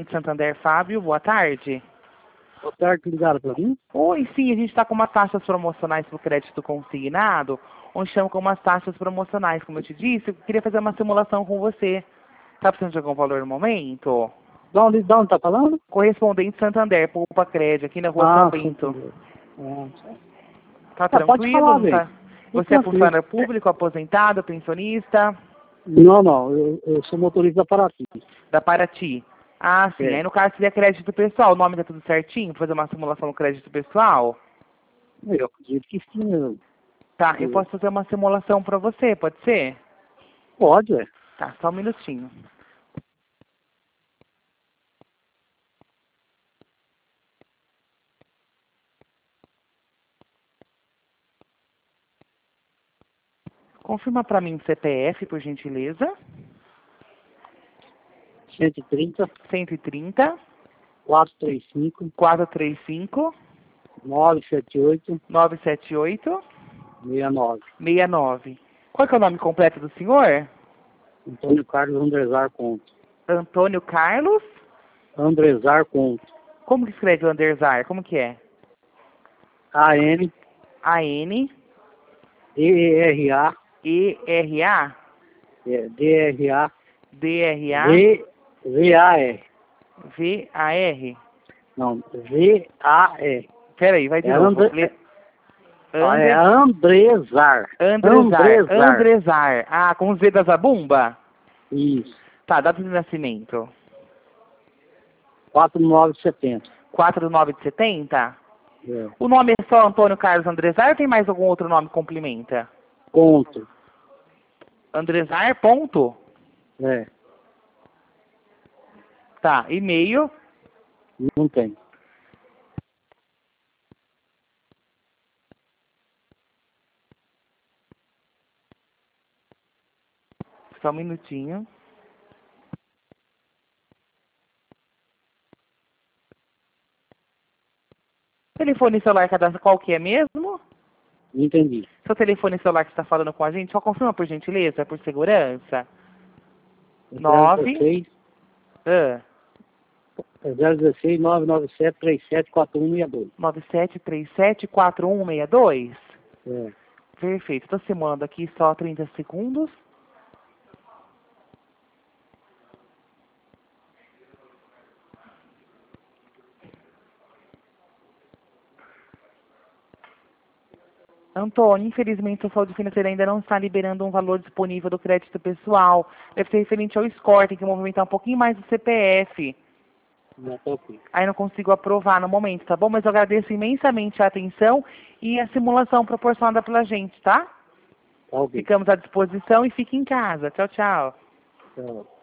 Correspondente Santander, Fábio, boa tarde. Boa tarde, ligaram para mim? Oi, sim, a gente está com umas taxas promocionais para o crédito consignado, onde estamos com umas taxas promocionais, como eu te disse, eu queria fazer uma simulação com você. Está precisando de algum valor no momento? Da onde tá falando? Correspondente Santander, Poupa Crédito, aqui na rua São Bento. Tá Pode tranquilo? falar, Não tá? velho. Você é funcionário público, aposentado, pensionista? Não, eu sou motorista da Paraty. Da Paraty. Ah, sim. É. Aí no caso seria crédito pessoal. O nome tá tudo certinho? Pra fazer uma simulação no crédito pessoal? Eu acredito que sim. Tá, eu posso fazer uma simulação pra você, pode ser? Pode, é. Tá, só um minutinho. Confirma pra mim o CPF, por gentileza. 130, 130 435, 435 978, 978 69. 69. Qual que é o nome completo do senhor? Antônio Carlos Andrezar Conto. Antônio Carlos? Andrezar Conto. Como que escreve o Anderzar? Como que é? A-N, A-N D-E-R-A, E-R-A D-R-A, D-R-A V-A-R. V-A-R. Não, V-A-R. Peraí, vai de É novo. É Andrezar. Andrezar. Ah, com Z da Zabumba? Isso. Tá, data de nascimento. 4970. 4 de 70? É. O nome é só Antônio Carlos Andrezar ou tem mais algum outro nome que complementa? Conto. Andrezar, ponto? É. Tá, e-mail? Não tem. Só um minutinho. Telefone celular cadastra qual que é mesmo? Entendi. Seu telefone celular que está falando com a gente, só confirma por gentileza, por segurança. 9 016 997 374162. 97374162. É. Perfeito. Estou simulando aqui só 30 segundos. Antônio, infelizmente a saúde financeira ainda não está liberando um valor disponível do crédito pessoal. Deve ser referente ao score, tem que movimentar um pouquinho mais o CPF. Não, tá ok. Aí não consigo aprovar no momento, tá bom? Mas eu agradeço imensamente a atenção e a simulação proporcionada pela gente, tá? Tá ok. Ficamos à disposição e fique em casa. Tchau, tchau. Tchau.